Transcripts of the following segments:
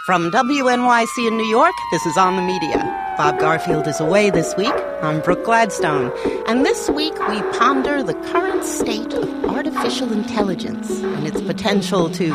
From WNYC in New York, this is On the Media. Bob Garfield is away this week. I'm Brooke Gladstone. And this week, we ponder the current state of artificial intelligence and its potential to,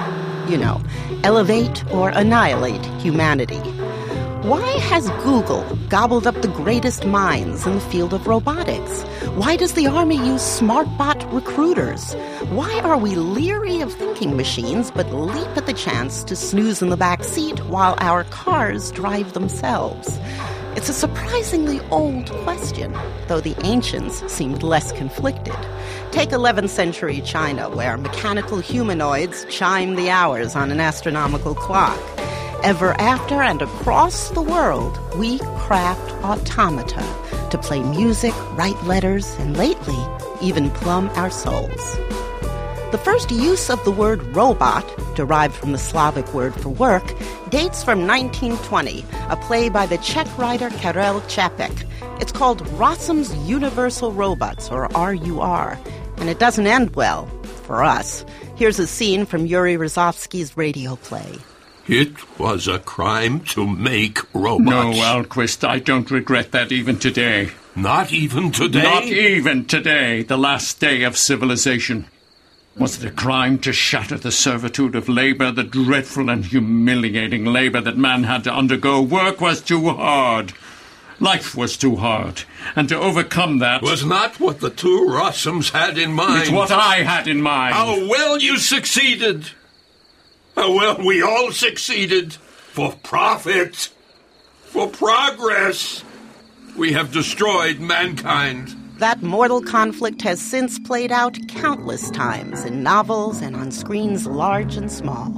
elevate or annihilate humanity. Why has Google gobbled up the greatest minds in the field of robotics? Why does the Army use SmartBot recruiters? Why are we leery of thinking machines but leap at the chance to snooze in the back seat while our cars drive themselves? It's a surprisingly old question, though the ancients seemed less conflicted. Take 11th century China, where mechanical humanoids chime the hours on an astronomical clock. Ever after and across the world, we craft automata to play music, write letters, and lately, even plumb our souls. The first use of the word robot, derived from the Slavic word for work, dates from 1920, a play by the Czech writer Karel Čapek. It's called Rossum's Universal Robots, or RUR, and it doesn't end well, for us. Here's a scene from Yuri Rozovsky's radio play. It was a crime to make robots. No, Alquist, I don't regret that even today. Not even today? Not even today, the last day of civilization. Was it a crime to shatter the servitude of labor, the dreadful and humiliating labor that man had to undergo? Work was too hard. Life was too hard. And to overcome that... was not what the two Rossums had in mind. It's what I had in mind. How well you succeeded. How well we all succeeded. For profit. For progress. We have destroyed mankind. That mortal conflict has since played out countless times in novels and on screens large and small.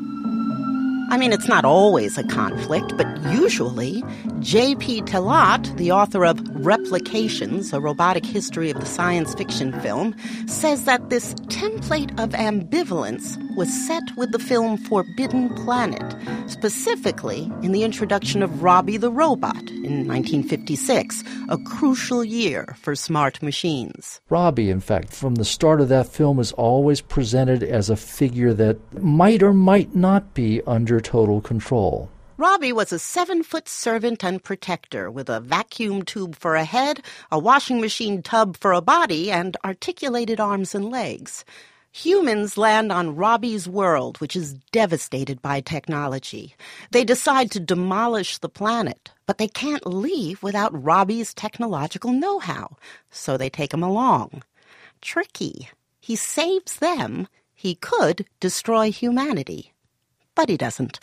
I mean, it's not always a conflict, but usually, J.P. Talat, the author of Replications, a robotic history of the science fiction film, says that this template of ambivalence was set with the film Forbidden Planet, specifically in the introduction of Robbie the Robot in 1956, a crucial year for smart machines. Robbie, in fact, from the start of that film is always presented as a figure that might or might not be under total control. Robbie was a 7-foot servant and protector with a vacuum tube for a head, a washing machine tub for a body, and articulated arms and legs. Humans land on Robbie's world, which is devastated by technology. They decide to demolish the planet, but they can't leave without Robbie's technological know-how, so they take him along. Tricky. He saves them. He could destroy humanity. But he doesn't.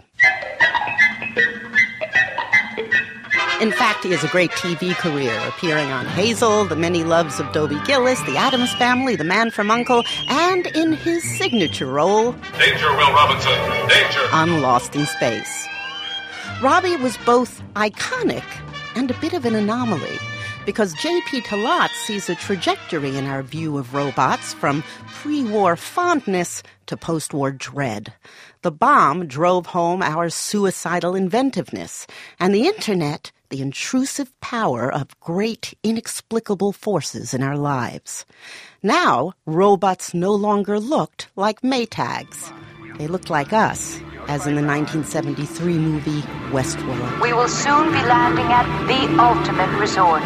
In fact, he has a great TV career, appearing on Hazel, The Many Loves of Dobie Gillis, The Addams Family, The Man from U.N.C.L.E., and in his signature role, Danger, Will Robinson, danger! on Lost in Space. Robbie was both iconic and a bit of an anomaly, because J.P. Talat sees a trajectory in our view of robots from pre-war fondness to post-war dread. The bomb drove home our suicidal inventiveness, and the Internet, the intrusive power of great, inexplicable forces in our lives. Now, robots no longer looked like Maytags. They looked like us, as in the 1973 movie Westworld. We will soon be landing at the ultimate resort,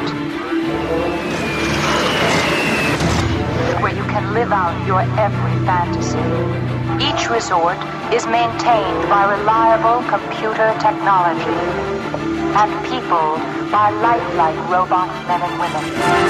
where you can live out your every fantasy. Each resort is maintained by reliable computer technology and peopled by lifelike robot men and women.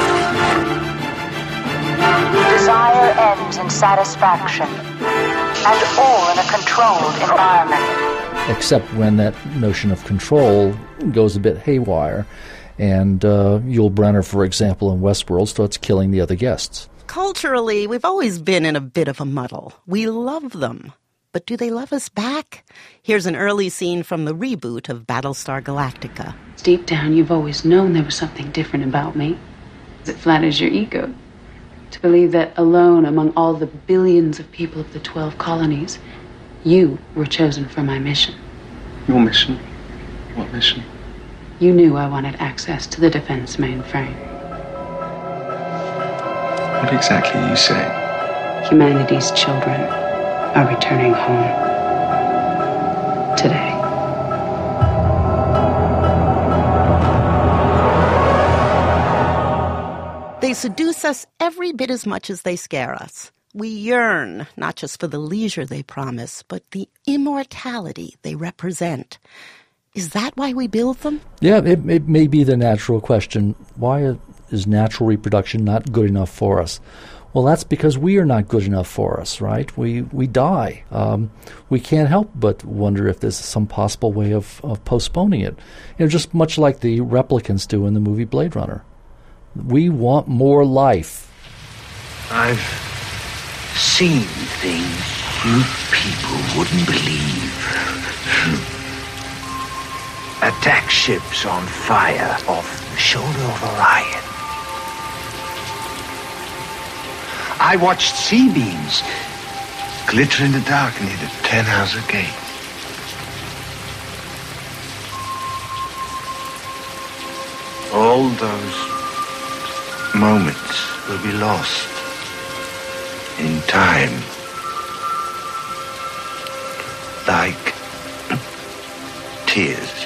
Desire ends in satisfaction, and all in a controlled environment. Except when that notion of control goes a bit haywire, and Yul Brynner, for example, in Westworld, starts killing the other guests. Culturally, we've always been in a bit of a muddle. We love them. But do they love us back? Here's an early scene from the reboot of Battlestar Galactica. Deep down, you've always known there was something different about me. It flatters your ego. To believe that alone among all the billions of people of the 12 colonies, you were chosen for my mission. Your mission? What mission? You knew I wanted access to the defense mainframe. What exactly are you saying? Humanity's children are returning home. Today. They seduce us every bit as much as they scare us. We yearn, not just for the leisure they promise, but the immortality they represent. Is that why we build them? Yeah, it may be the natural question. Why is natural reproduction not good enough for us? Well, that's because we are not good enough for us, right? We die. We can't help but wonder if there's some possible way of postponing it. Just much like the replicants do in the movie Blade Runner. We want more life. I've seen things you people wouldn't believe. Attack ships on fire off the shoulder of Orion. I watched C-beams glitter in the dark near the Tannhauser Gate. All those moments will be lost in time, like tears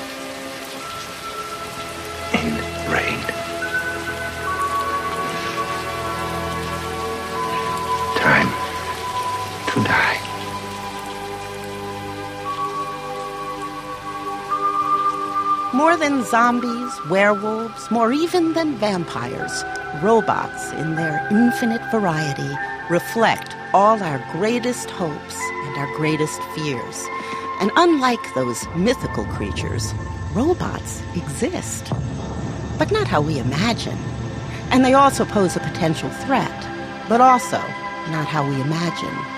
in rain. Time to die. More than zombies, werewolves, more even than vampires, robots in their infinite variety reflect all our greatest hopes and our greatest fears. And unlike those mythical creatures, robots exist. But not how we imagine. And they also pose a potential threat, but also not how we imagine.